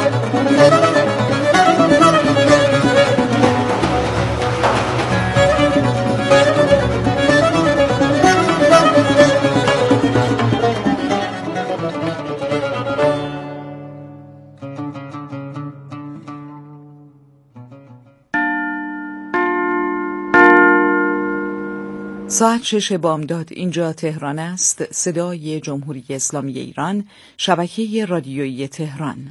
ساعت 6 بامداد اینجا تهران است. صدای جمهوری اسلامی ایران، شبکه رادیویی تهران.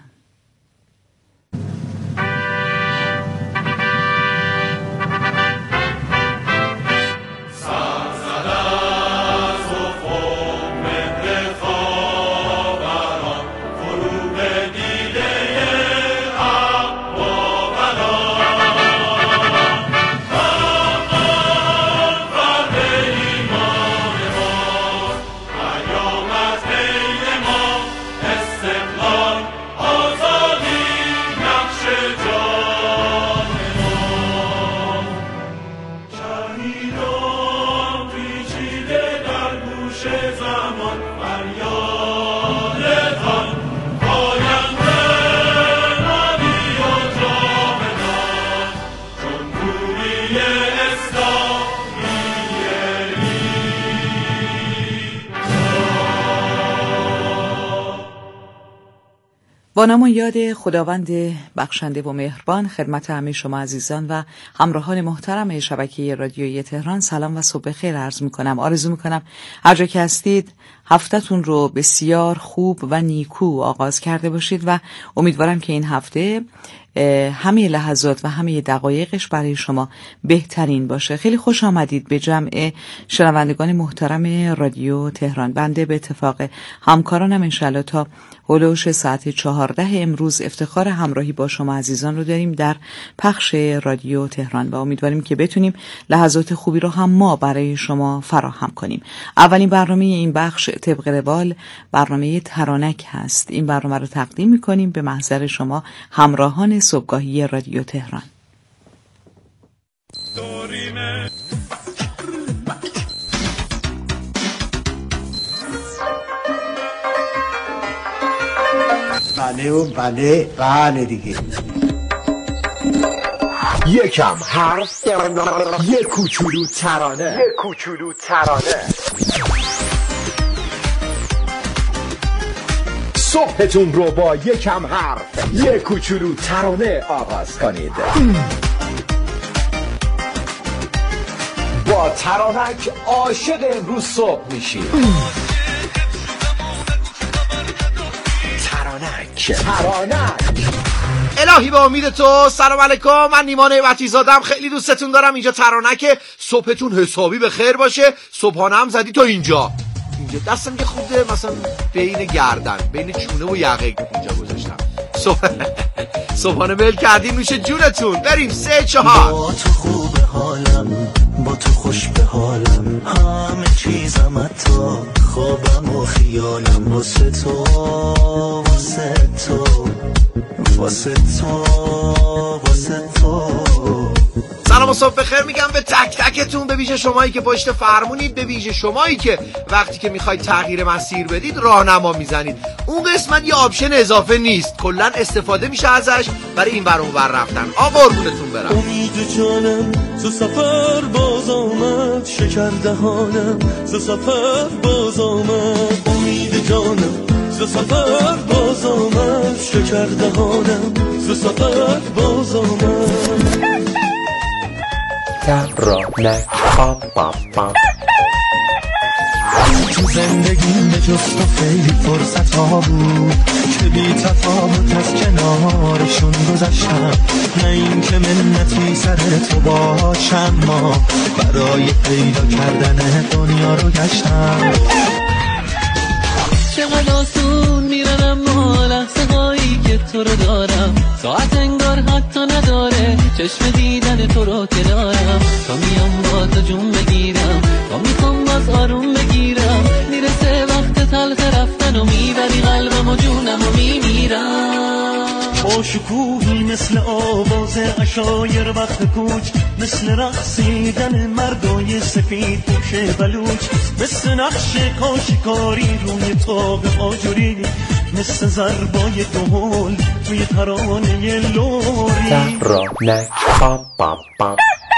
با نام و یاد خداوند بخشنده و مهربان خدمت همه شما عزیزان و همراهان محترم شبکه رادیویی تهران سلام و صبح بخیر عرض میکنم. آرزو میکنم هر جا که هستید هفته‌تون رو بسیار خوب و نیکو آغاز کرده باشید و امیدوارم که این هفته همه لحظات و همه دقایقش برای شما بهترین باشه. خیلی خوش آمدید به جمع شنوندگان محترم رادیو تهران. بنده به اتفاق همکارانم انشالله تا هلوش ساعت 14 امروز افتخار همراهی با شما عزیزان رو داریم در پخش رادیو تهران و امیدواریم که بتونیم لحظات خوبی رو هم ما برای شما فراهم کنیم. اولین برنامه این بخش طبق روال برنامه ترانک هست. این برنامه رو تقدیم می‌کنیم به محضر شما همراهان صبحگاهی رادیو تهران. بله دیگه. یکم حرف، یک کوچولو ترانه. صبحتون رو با یکم حرف، یک کوچولو ترانه آغاز کنید. با ترانک عاشق امروز صبح میشید. ترانک الهی به امید تو. سلام علیکم، من نیما نعمتی زادم، خیلی دوستتون دارم. اینجا ترانک. صبحتون حسابی به خیر باشه. صبحانه هم زدی تا اینجا دستم که خوده، مثلا بین گردن، بین چونه و یقه اینجا گذاشتم. صبحانه مل کردیم میشه جونتون. بریم 3 4. با تو خوب حالم، با تو خوش به حالم، همه چیزم حتی خوابم و خیالم واسه تو، واسه تو، واسه تو، واسه تو. سلام و صبح بخیر میگم به تک تکتون، به ویژه شمایی که پشت فرمونید، به ویژه شمایی که وقتی که میخواید تغییر مسیر بدید راهنما میزنید. اون قسمت یه آپشن اضافه نیست، کلا استفاده میشه ازش برای این ور اون ور رفتن. قربونتون برم. امید جانم تو سفر باز آمد، شکر دهانم تو سفر باز آمد. امید جانم تو سفر باز آمد، شکر دهانم تو سفر باز آمد. ترانک تو زندگی جز تو خیلی فرصت ها بود که بی تفاوت از کنارشون گذشتم. نه این که منتی سر تو باشم، ما برای پیدا کردن دنیا رو گشتم. چقدر آسون میرن اما لحظه هایی که تو رو دارم، ساعت انگار حتی نداره چشم دیدن تو رو که دارم. تا میام با تو جون بگیرم، تا میخوام باز آروم بگیرم، میرسه وقت تلخ رفتن و میبری قلبم و جونم و میمیرم. با شکوهی مثل آواز عشایر وقت کوچ، مثل رقصیدن مردای سفید پوش بلوچ، مثل نقش کاشیکاری روی طاق آجوری، مثل ضربای دهل توی ترانه لوری. ترانک پاپ پاپ پاپ.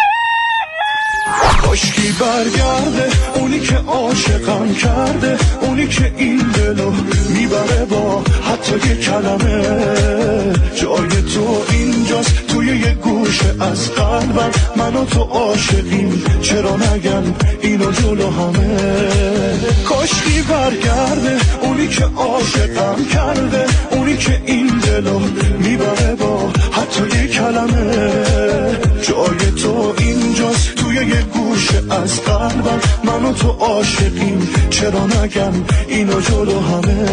کاشکی برگرده اونی که عاشقم کرده، اونی که این دلو میبره با حتی یه کلمه. جای تو اینجاست توی یه گوشه از قلبم، من و تو عاشقیم چرا نگم اینو جلو همه. کاشکی برگرده اونی که عاشقم کرده، اونی که این دلو میبره با حتی یه کلمه. جای تو اینجاست توی یه گوشه از قلبم، من و تو عاشقیم چرا نگم اینو جلو همه.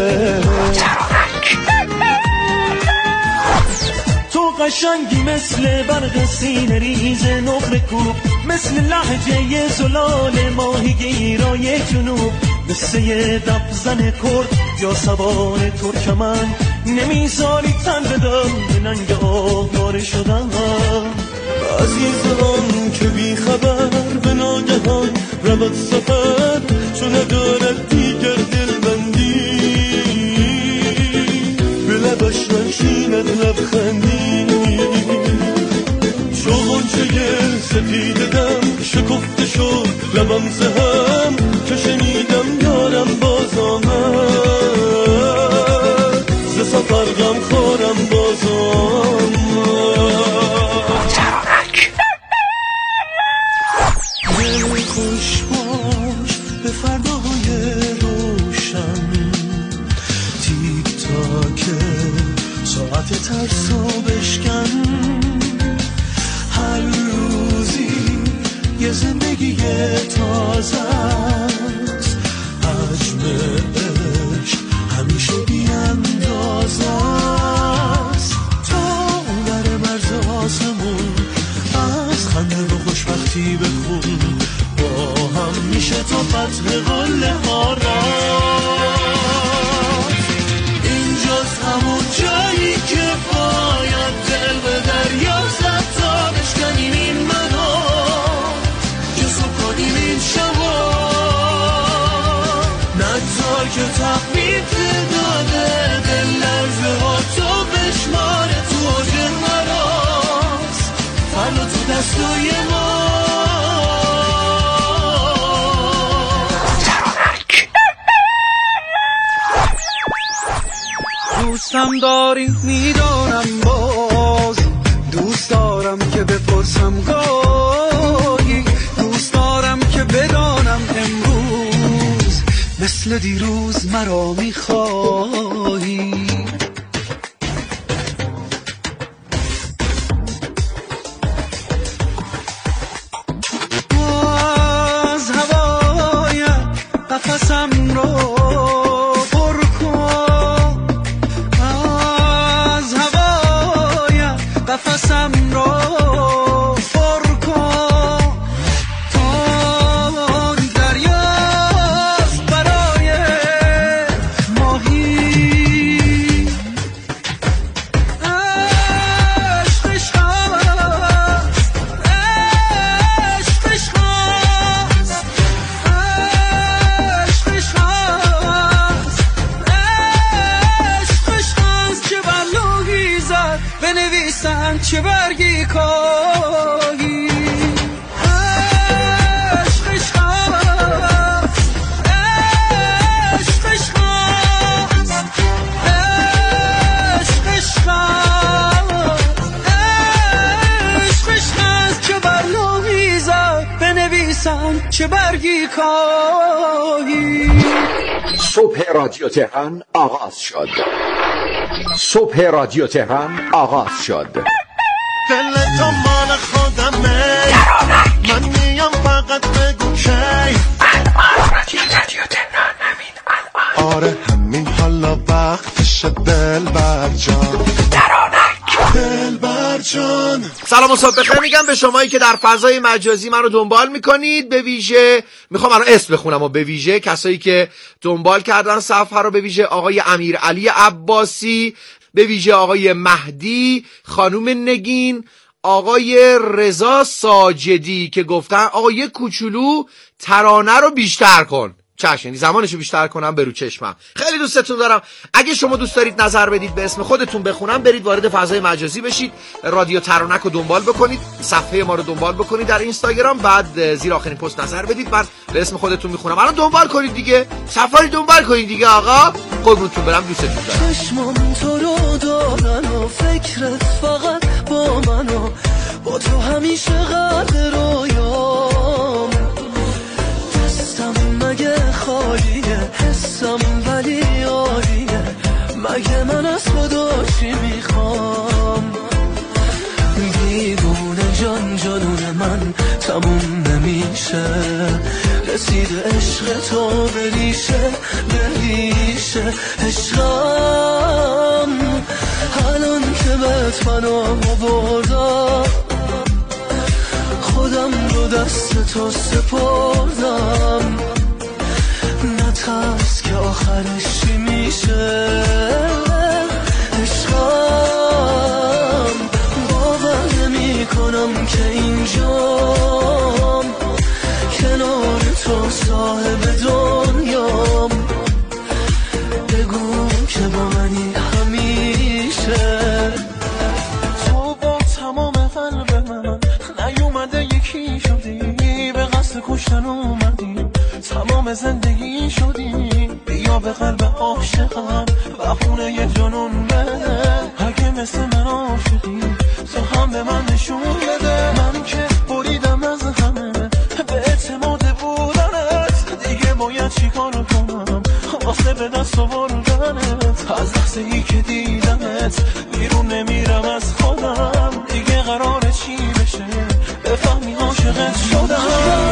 تو قشنگی مثل برق سینه ریز نقره کوب، مثل لهجه زلال ماهیگیرای جنوب، مثل یه دبزن کرد یا سوار ترکمن، نمیذاری تن بدم به ننگ آواره شدن. بعضی زمان که بی خبر به ناگهان رود سفر، چون ندارد دیگر دلبندی، به لبش نشیند لبخندی. چو غنچه سپید دم شکفته شد لبم زهم، که شنیدم یارم باز آمد، ز سفر غم خورم باز آمد. خوش باش به فرداهای روشن، تیک تاک ساعت ترسو بشکن. هر روزی یه زندگی تازه است، حجم عشق همیشه بی اندازه است. تا بر مرز آسمون از خنده و خوشبختی بخون، با هم میشه تا فتح قله ها را. اینجاست همون جایی که باید دل به دریا زد تا بشکنیم این منو، جسو کنیم این شما. نگذار که تخمید داده دل لرزه ها تو بشماره، تو اوج مراست فردا تو دستای ما. دوستم داری میدانم، باز دوست دارم که بپرسم گاهی، دوست دارم که بدانم امروز مثل دیروز مرا میخواهی. از هوای قفسم رو قفسم را پر کن، تا دریاست برای ماهی. عشق عشق است، عشق عشق است، عشق عشق است، عشق عشق است. چه بر لوحی زد بنویسن چه برگی کاهی. عشق عشق است، عشق عشق است، عشق عشق است، عشق عشق است. چه بر لوحی زد بنویسن چه برگی کاهی. صبح رادیو تهران آغاز شد. صبح رادیو تهران آغاز شد. دل تو مال خودمه، من میام فقط بگو کی. الان رادیو تهران همین الان. آره همین حالا وقتش دلبر جان. دلبر جان. سلام و صبح بخیر میگم به شمایی که در فضای مجازی من رو دنبال میکنید. به ویژه میخوام الان اسم بخونم و به ویژه کسایی که دنبال کردن صفحه رو، به ویژه آقای امیرعلی عباسی، به ویژه آقای مهدی، خانوم نگین، آقای رضا ساجدی که گفتن آقا یک کوچولو ترانه رو بیشتر کن. چشم، یعنی زمانشو بیشتر کنم برو چشمم. خیلی دوستتون دارم. اگه شما دوست دارید نظر بدید به اسم خودتون بخونم، برید وارد فضای مجازی بشید، رادیو ترانک رو دنبال بکنید، صفحه ما رو دنبال بکنید در اینستاگرام، بعد زیر آخرین پست نظر بدید، من به اسم خودتون میخونم. الان دنبال کنید دیگه، سفاری دنبال کنید دیگه آقا. قربونتون برم، دوستتون دارم. چشمم تو رو دارن و فکرت فقط با منو، با تو همیشه غرق رویام. دستم مگه خالیه، حسم ولی عالیه، مگه من از خدا چی میخوام؟ دیوونه جان جانون من تموم نمیشه، رسید عشق تو بریشه بریشه عشقم. الان که بهت منو بردم، خودم رو دست تو سپردم. نترس که آخرش چی میشه عشقم. باور نمی کنم که اینجام، کنار تو صاحب دنیام. بگو که با منی همیشه. تو با تمام قلب من نیومده یکی شدی، به قصد کشتن اومدی، تمام زندگی شدی. بیا به قلب عاشقم و خونه یه جنون بده. اگه مثل من عاشقی تو هم به من نشون بده. من که بریدم از همه به اعتماد بودنت، دیگه باید چی کار کنم واسه به دست آوردنت. از لحظه ای که دیدمت بیرون نمیرم از خودم، دیگه قراره چی بشه بفهمی عاشقت شدم.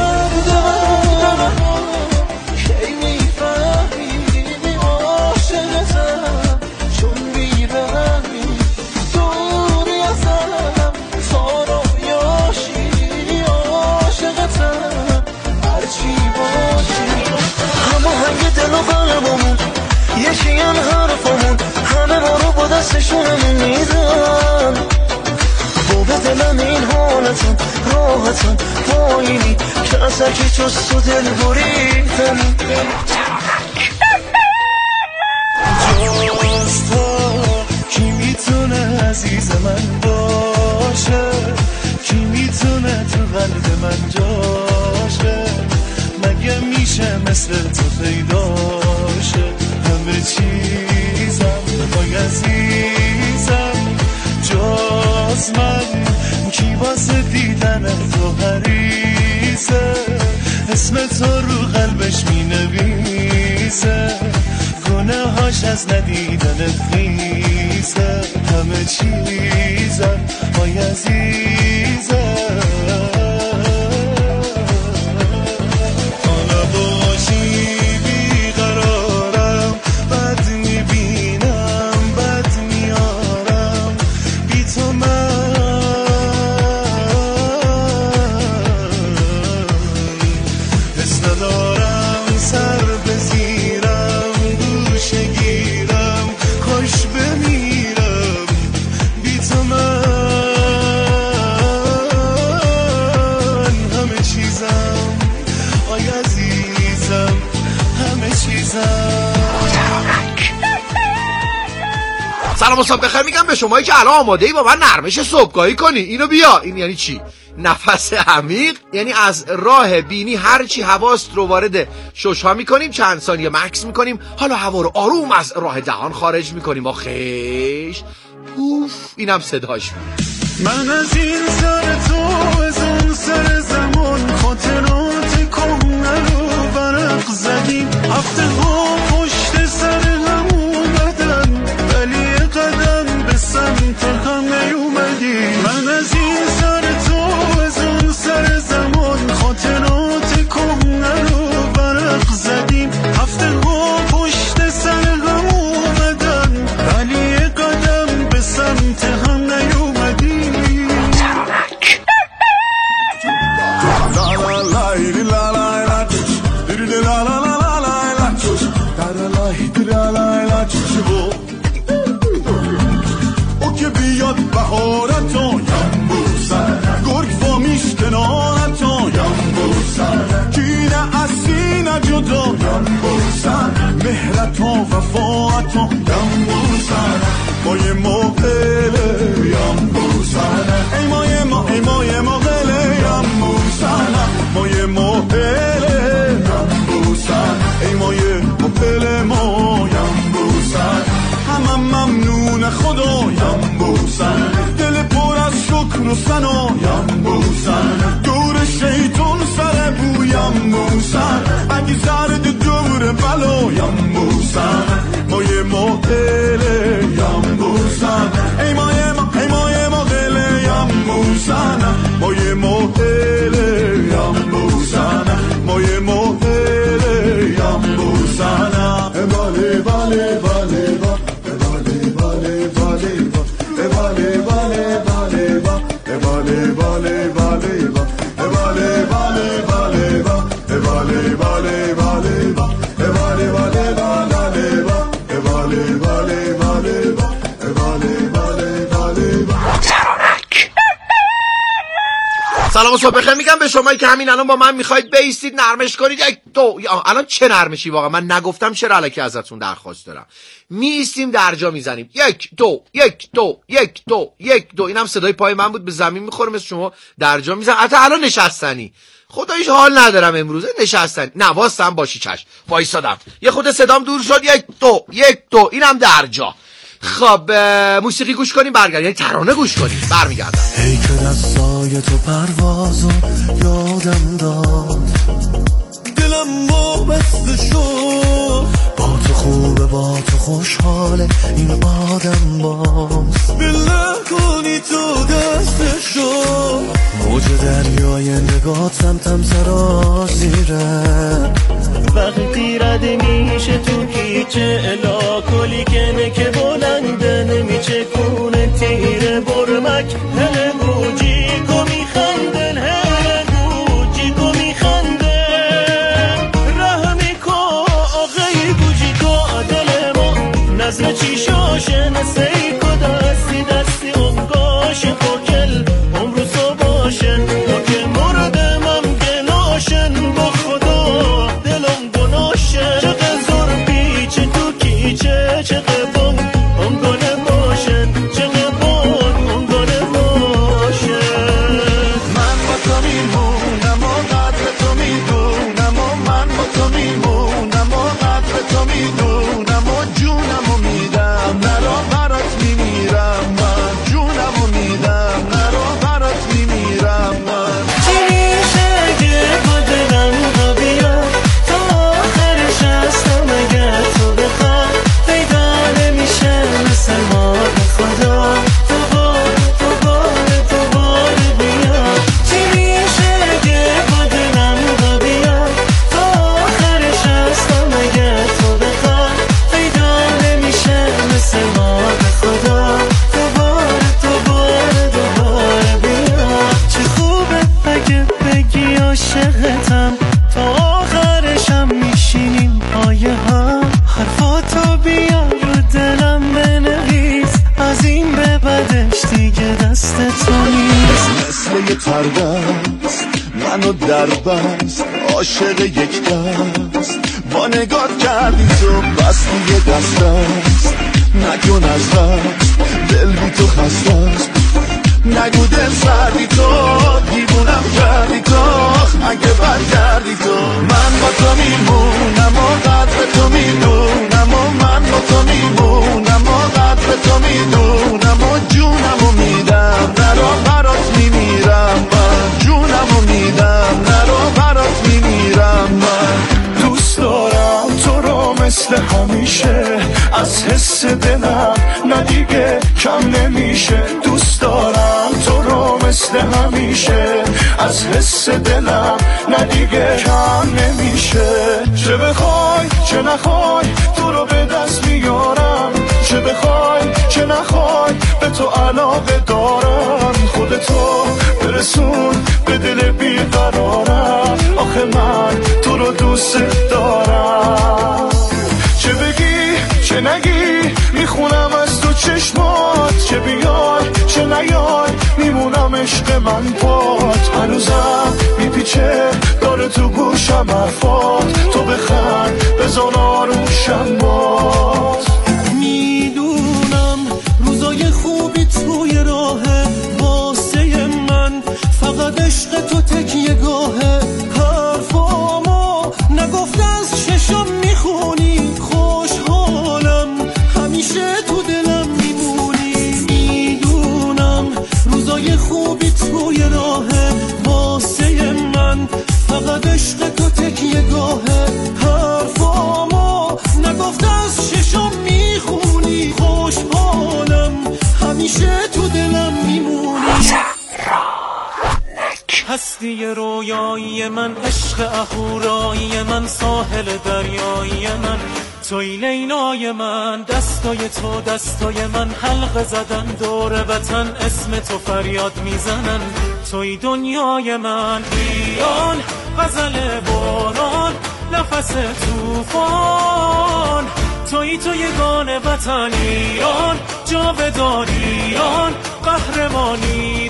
کی میفهمی عاشقتم، چون بیرهمی دوری ازم، تا رویاشی عاشقتم هرچی باشی. اما هنگ دل و قلبمون یکی هم حرفمون، همه ما رو با دستشونمون میدن. با به دلم این حالتم راحتم پایینی، که از اگه جز تو دل بریدم. جز تو کی میتونه عزیز من باشه، کی میتونه تو قلب من جاشه، مگه میشه مثل تو پیداشه. همه چیزم وای عزیزم جز من، کی واسه دیدن تو غریزه، اسم تو رو قلبش می نویسه، گناهاش از ندیدنت خیزه. همه چیزم وای عزیزم. حالا باشی بیقرارم، بد میبینم بد میارم، بی تو من حس ندارم، سر بزیرم گوشه گیرم، خوش بمیرم بی تو من. همه چیزم آی عزیزم، همه چیزم. سلام و صبح بخیر میگم به شمایی که الان آماده ای با من نرمش صبحگاهی کنی. اینو بیا. این یعنی چی؟ نفس عمیق، یعنی از راه بینی هرچی حواست رو وارد ششها میکنیم، چند ثانیه مکس میکنیم، حالا هوا رو آروم از راه دهان خارج میکنیم. آخیش اوف، اینم صداش بود. من از این سر تو از اون سر زمان، خاطرات کهنه رو برق زدیم، هفته ها پشت سر هم اومدن، ولی قدم به سمت هم نیومدیم. من از این سر تو از اون سر زمان، خاطرات کهنه رو برق زدیم، هفته ها پشت سر هم اومدن، ولی قدم به سمت هم نیومدیم. La la la بهارتا یم بوسن گرگ فامیش کنارتا یم بوسن کینه اسینه جدا یم بوسن مهرتا وفاعتا یم بوسن مایه مقله یم بوسن ای مایه ما ای مایه مقله یم بوسن مایه مقله یم بوسن ای مایه مقله ما یم بوسن همم ممنون خدا یم بوسن دل پر از شکر و ثنا یم بوسن دور شیطان سر بویم بوسن اگه زرد دور بلا یم بوسن مایه مقله یم بوسن ای مایه ما ای مایه مقله یم بوسن مایه مقله یم بوسن مایه مقله یم بوسن بله بله بله سلام و صبح بخیر میگم به شمایی که همین الان با من میخواید بیستید نرمش کنید. یک دو الان چه نرمشی واقعا من نگفتم، چرا الکی ازتون درخواست دارم. میایستیم درجا میزنیم 1 2 1 2 1 2 1 2. اینم صدای پای من بود، به زمین میخوره مثل شما درجا میزنم. حتی الان نشستنی خداییش حال ندارم امروز نشستنی. نه واسم باشی چشم وایسادم یه خود صدام دور شد 1 2 1 2. اینم درجا. خب موسیقی گوش کنیم برگردیم، یعنی ترانه گوش کنیم برمیگردم. ای که دستای تو پروازو یادم داد دلم وابسته شد با تو خوبه با تو خوشحاله این آدم باز بله کنی تو دستشو موج دریای نگاه تم سرازیره وقتی رد میشه تو پیچه الا کلی کنه که بلنده نمیچه کونه تیره برمک هله گوجی کو میخندن هله گوجی کو میخندن رحمی کو آقای گوجی کو دل ما نظر چی شاشه نسی کو دستی دستی امگاشه خوکل امروزو باشه که مردم هم گناشن با خدا دلم گناشه چقه زور پیچه تو کیچه چقه بم امگانه باشن چقه بم امگانه باشه من با تو میمونم و قدر تو میدونم و من با تو میمونم و قدر تو میدونم و جونم و میدم نرا برات میمیرم من جونم و میدم نرا برات میمیرم من چی میشه که با دلم رو بیا تا آخرش هستم اگر تو بخواه پیدا نمیشه مثل ما به خدا دوباره بیا چی میشه که با دلم رو بیا تا آخرش هستم اگر تو بخواه پیدا نمیشه مثل ما به خدا دوباره بیا چه خوبه اگه بگی عاشقتم تا آخرشم میشینیم پایه هم حرفاتو بیا رو دلم بنویس از این به بعدش دیگه دست تو نیست مثل یه تردست منو در بست عاشق یک دست با نگات کردی تو بستی یه دست است نکن از دست دل بی تو خسته است نگو دل سردی تو دیوونم کردی تو اگه برگردی تو من با تو میمونم و قدر تو میدونم و من با تو میمونم و قدر تو میدونم و جونم و میدم نرا برات میمیرم من جونم و میدم نرا برات میمیرم من دوست دارم تو رو مثل همیشه از حس دلم نه دیگه کم نمیشه دوست دارم تو رو مثل همیشه از حس دلم نه دیگه کم نمیشه چه بخوای چه نخوای تو رو به دست میارم چه بخوای چه نخوای به تو علاقه دارم خودتو برسون به دل بیقرارم آخه من تو رو دوست دارم چه بگی چه نگی میخونم از تو چشمات، چه بیای چه نیای میمونم عشق من پات. هنوزم میپیچه داره تو گوشم حرفات، تو بخند بزن آروشم باد. میدونم روزای خوبی توی راهه واسه من، فقط عشق تو تکیه گاهه. حرفامو نگفته از چشم میخونی، خوشحالم همیشه تو دلم میمونی. میدونم روزای خوبی توی راهه واسه من، فقط عشق تو تکیه گاهه. حرفامو نگفته از چشم میخونی، خوشحالم همیشه تو دلم میمونی. هستی رویایی من، عشق اهورایی من، ساحل دریایی من، توی لیلای من. دستای تو دستای من، حلقه زدن دور وطن، اسم تو فریاد میزنن. توی دنیای من ایران، غزل باران، نفس توفان. توی یگان وطن ایران، جاودان ایران، قهرمان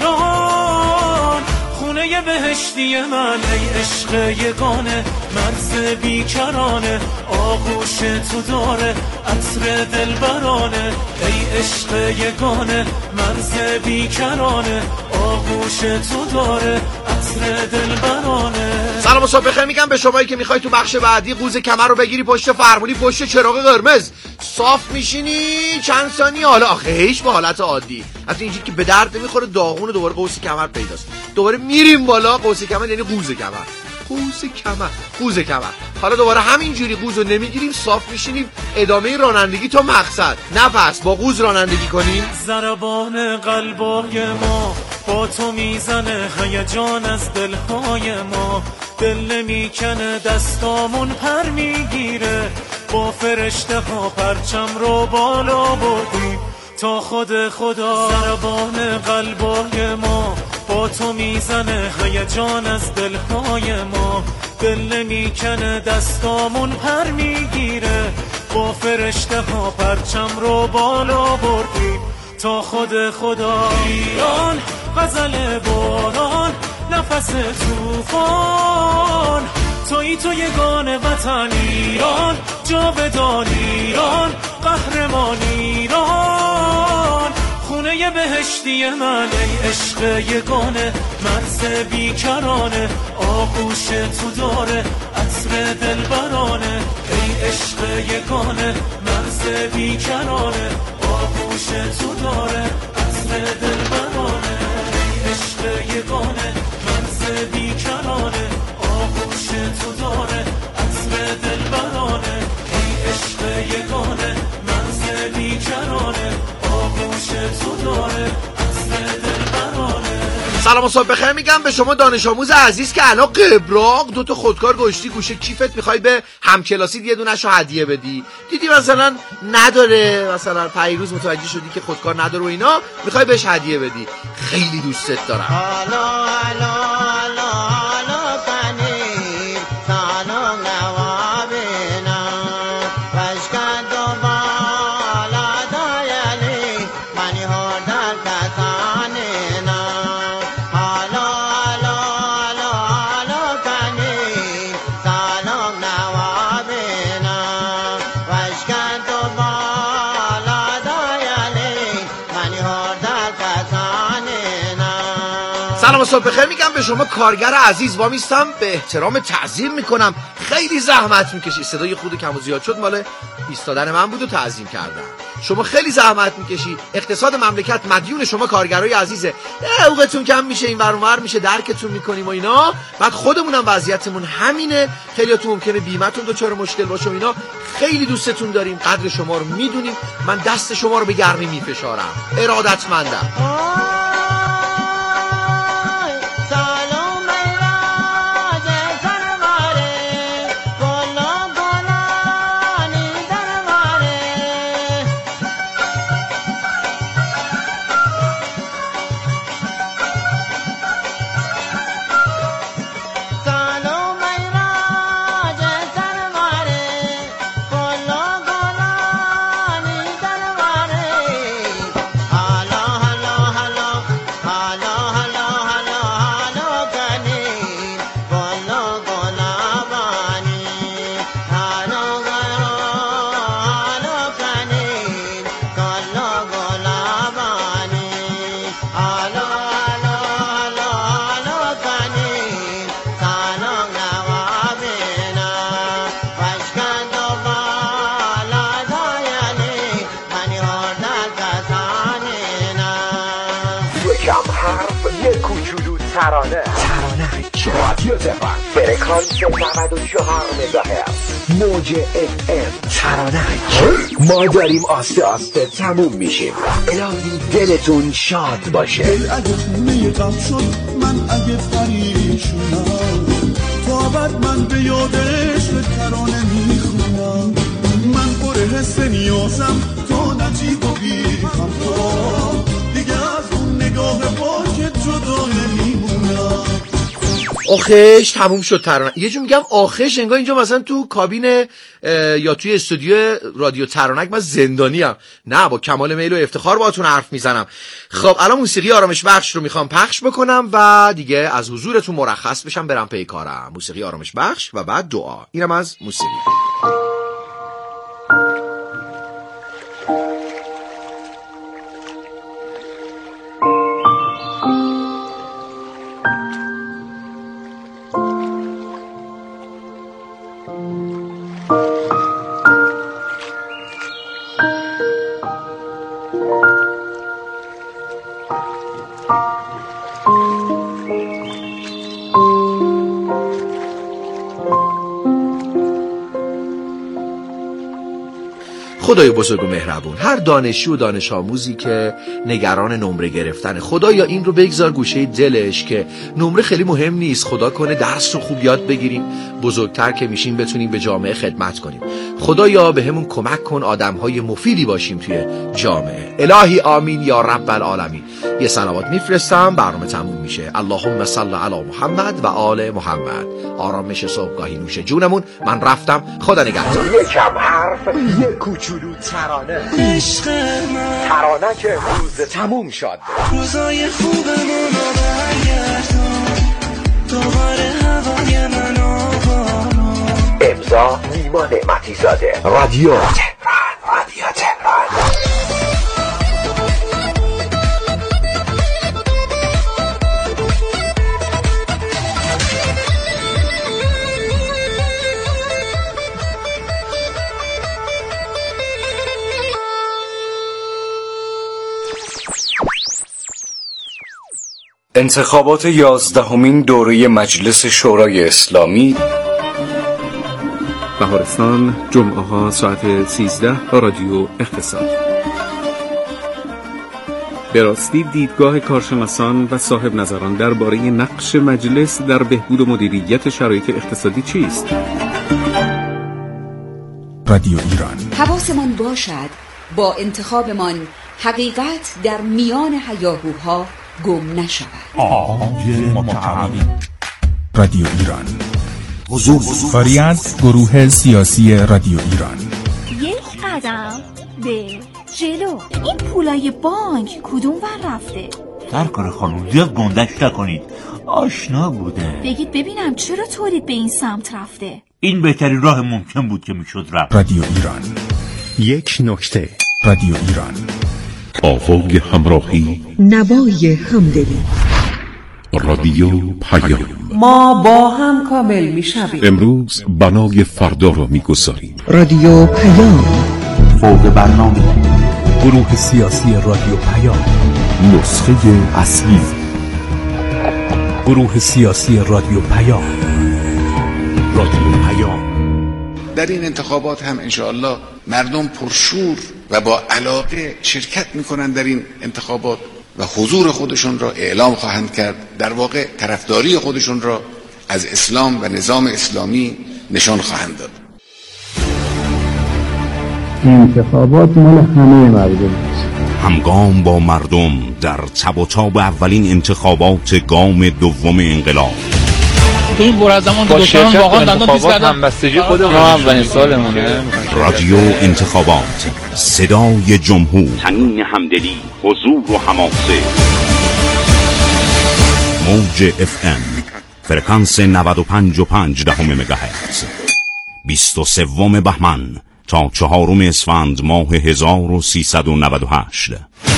ایران. خونه بهشتی من ای عشق یگانه، مرز بیکرانه، آغوش تو داره عطر دلبرانه. ای عشق یگانه، مرز بیکرانه، آغوش تو داره عطر دلبرانه. سلام و صبح بخیر میگم به شمایی که میخوای تو بخش بعدی قوز کمر رو بگیری پشت فرمونی، پشت چراغ قرمز صاف میشینی چند ثانیه. حالا آخیش با حالت عادی، حتی اینجوری که به درد نمیخوره، داغون دوباره قوس کمر پیداست، دوباره میریم بالا. قوس کمر یعنی قوز کمر، قوز کمر. حالا دوباره همینجوری قوز رو نمیگیریم، صاف میشینیم، ادامه رانندگی تا مقصد. نه پس با قوز رانندگی کنیم. ضربان قلبای ما با تو میزنه، هیجان از دلهای ما. دل نمیکنه دستامون پر میگیره، با فرشته ها پرچم رو بالا بردیم تا خود خدا. ضربان قلبای ما با تو میزنه، هیجان از دلهای ما. دل نمیکنه دستامون پر میگیره، با فرشته ها پرچم رو بالا بردیم تا خود خدا. ایران، غزل باران، نفس توفان. توی یگان وطن ایران، جاودان ایران، قهرمان ایران. خونه بهشتی من ای عشق یگانه، مرز بیکرانه، آغوش تو داره عطر دلبرانه. ای عشق یگانه، مرز بیکرانه، آغوش تو داره عطر دلبرانه. ای عشق یگانه، مرز بیکرانه، آغوش تو داره عطر دلبرانه. ای عشق یگانه، مرز بیکرانه، آغوش تو داره عطر دلبرانه. سلام و صبح بخیر میگم به شما دانش آموز عزیز که الان قبراق 2 خودکار گوشتی گوشه کیفت، میخوای به همکلاسیت یه دونه‌شو هدیه بدی. دیدی مثلا نداره، مثلا پیروز متوجه شدی که خودکار نداره و اینا، میخوای بهش هدیه بدی. خیلی دوستت دارم. سلام و صبح بخیر میگم به شما کارگر عزیز، وامیستم به احترام تعظیم میکنم. خیلی زحمت میکشی. صدای خود کم و زیاد شد، مال ایستادن من بود و تعظیم کردم. شما خیلی زحمت میکشی، اقتصاد مملکت مدیون شما کارگرای عزیزه. حقوقتون کم میشه، این ور اونور میشه، درکتون میکنیم و اینا. بعد خودمونم وضعیتمون همینه، خیلیاتون ممکنه بیمتون دچار مشکل باشه و اینا. خیلی دوستتون داریم، قدر شما رو میدونیم. من دست شما رو به گرمی میفشارم. ارادتمندم. یه کوچولو ترانه رادیو تهران فرکانس 94 مگاهرتز موج FM ترانه. ما داریم آسته آسته تموم میشیم. الهی دلتون شاد باشه. دل اگه خونه غم شد، من اگه پریشونم، تا بعد من به یادش به ترانه میخونم. من پر حس نیازم تا نجیب و بیخم، تا دیگه از اون نگاه پاکت جدا نمیمونم. آخش تموم شد ترانه. یه جور میگم آخش انگار اینجا مثلا تو کابین یا توی استودیو رادیو ترانک من زندانیم. نه، با کمال میل و افتخار باهاتون حرف میزنم. خب الان موسیقی آرامش بخش رو میخوام پخش بکنم و دیگه از حضورتون مرخص بشم برم پی کارم. موسیقی آرامش بخش و بعد دعا. اینم از موسیقی. خدای بزرگ و مهربون، هر دانشجو و دانش آموزی که نگران نمره گرفتن، خدایا این رو بگذار گوشه دلش که نمره خیلی مهم نیست، خدا کنه درس رو خوب یاد بگیریم، بزرگتر که میشیم بتونیم به جامعه خدمت کنیم. خدایا به همون کمک کن آدمهای مفیدی باشیم توی جامعه. الهی آمین یا رب العالمین. یه صلوات میفرستم، برنامه تموم میشه. اللهم صل علی محمد و آل محمد. آرامش صبحگاهی نوش جونمون. من رفتم، خدا نگهدار. یکم حرف، یه کوچولو ترانه. عشق من ترانه که روز تموم شد. روزای خوبمون رو برگردون، دوباره هوای من آبانو. امضا نیما نعمتی زاده. رادیو تهران. رادیو تهران. انتخابات 11مین دوره مجلس شورای اسلامی بهارستان، جمعه ها ساعت 13 رادیو اقتصاد. به راستی دیدگاه کارشناسان و صاحب نظران درباره نقش مجلس در بهبود و مدیریت شرایط اقتصادی چیست؟ رادیو ایران. حواسمان باشد با انتخابمان حقیقت در میان هیاهوها گم نشود. رادیو ایران. کاری از گروه سیاسی رادیو ایران. یک قدم به جلو. این پولای بانک کدوم ور رفته؟ سرکار خانم زیاد گندش نکنید، آشنا بوده. بگید ببینم چرا تولید به این سمت رفته؟ این بهترین راه ممکن بود که میشد رفت. رادیو ایران. یک نکته. رادیو ایران. آوای همراهی، نوای همدلی. رادیو پیام. ما با هم کامل میشویم. امروز بنای فردا را میگذاریم. رادیو پیام. فوق برنامه. گروه سیاسی رادیو پیام. نسخه اصلی. گروه سیاسی رادیو پیام. رادیو پیام. در این انتخابات هم انشاءالله مردم پرشور و با علاقه شرکت میکنن در این انتخابات و حضور خودشون را اعلام خواهند کرد. در واقع طرفداری خودشون را از اسلام و نظام اسلامی نشان خواهند داد. انتخابات مال همه مردم است. همگام با مردم در تب و تاب اولین انتخابات گام دوم انقلاب. این بر از زمان دکتران واقعا دندان پیش کردن. همبستگی خودمون اولین سالمونه. رادیو انتخابات، صدای جمهور، طنین همدلی، حضور و حماسه. موج FM فرکانس 95.5 مگاهرتز. 23 بهمن تا 4 اسفند ماه 1398.